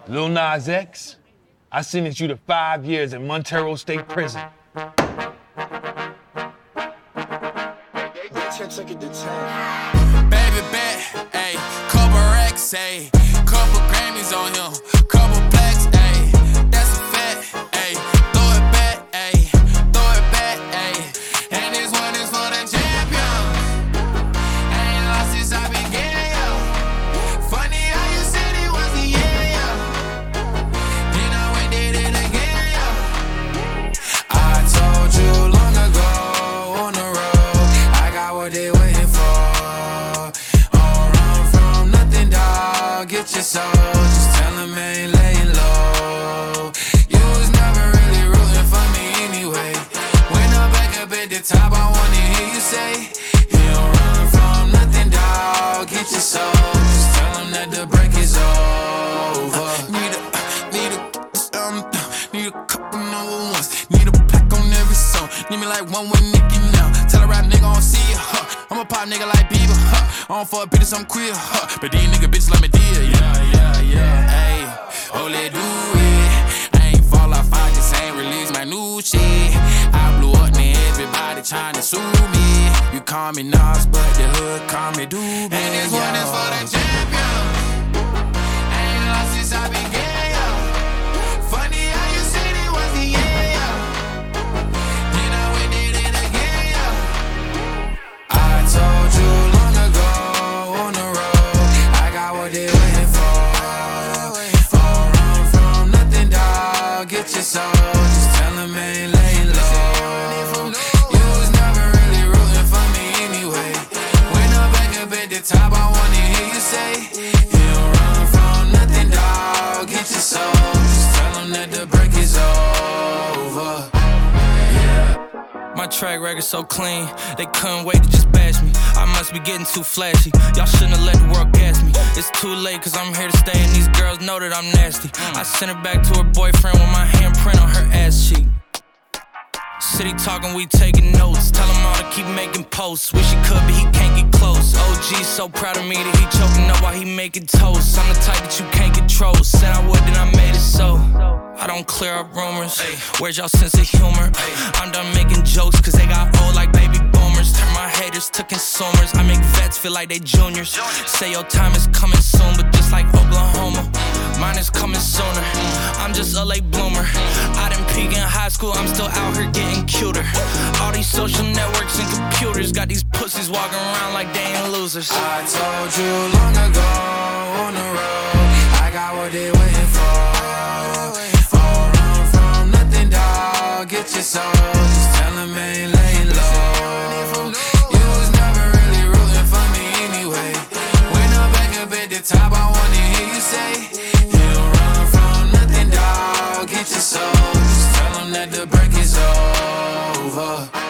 Lil Nas X, I sentenced you to 5 years in Montero State Prison. Baby bet, ayy, couple racks, ayy, couple Grammys on him, couple plaques, ayy, that's a fact, ayy, throw it back, ayy, throw it back, ayy, and this one is for the champion. Ain't lost since I began, yo. Funny how you said it was the year, yo. Then I went did it again, yo. I told you long ago on the road, I got what they waiting for. Get your soul, just tell him I ain't laying low. You was never really rooting for me anyway. When I'm back up at the top, I wanna hear you say, you don't run from nothing, dawg. Get your soul, just tell him that the break is over. Need a couple number ones. Need a pack on every song. Need me like one with Nicki now. Tell a rap nigga I don't see it, huh. I'm a pop nigga like Bieber, huh. I don't fuck bitches, I'm queer, huh. But these nigga bitches like me deal, yeah. Ayy, oh, let do it. I ain't fall off, I just ain't release my new shit. I blew up, man, everybody tryna sue me. You call me Nas, but the hood call me Doobie. And this one is for the champion. Ain't lost since I began, yo. Funny how you said it was the year, yo. Then I went did it again, yo. I told you long ago on the road, I got what they waiting for. Don't run from nothing, dawg. Get your soul, just tell him I ain't laying low. You was never really rooting for me anyway. When I'm back up at the top, I wanna hear you say, you don't run from nothing, dawg. Get your soul, just tell him that the break is over. My track record so clean, they couldn't wait to just bash me. I must be getting too flashy, y'all shouldn't have let the world gas me. It's too late cause I'm here to stay and these girls know that I'm nasty. I sent her back to her boyfriend with my handprint on her ass cheek. City talking, we taking notes. Tell him all to keep making posts. Wish he could, but he can't get close. OG so proud of me that he choking up while he making toast. I'm the type that you can't control. Said I would, then I made it so. I don't clear up rumors. Where's y'all sense of humor? I'm done making jokes cause they got old like baby boomers. Turn my haters to consumers. I make vets feel like they juniors. Say your time is coming soon, but just like Oklahoma, mine is coming sooner. I'm just a late bloomer. I didn't peak in high school, I'm still out here getting cuter. All these social networks and computers got these pussies walking around like they ain't losers. I told you long ago on the road, I got what they waiting for. Don't run from nothing, dawg. Get your soul, just tell him I ain't laying low. You was never really rooting for me anyway. When I'm back up at the top, I wanna hear you say, you don't run from nothing, dawg. Get your soul, just tell him that the break is over.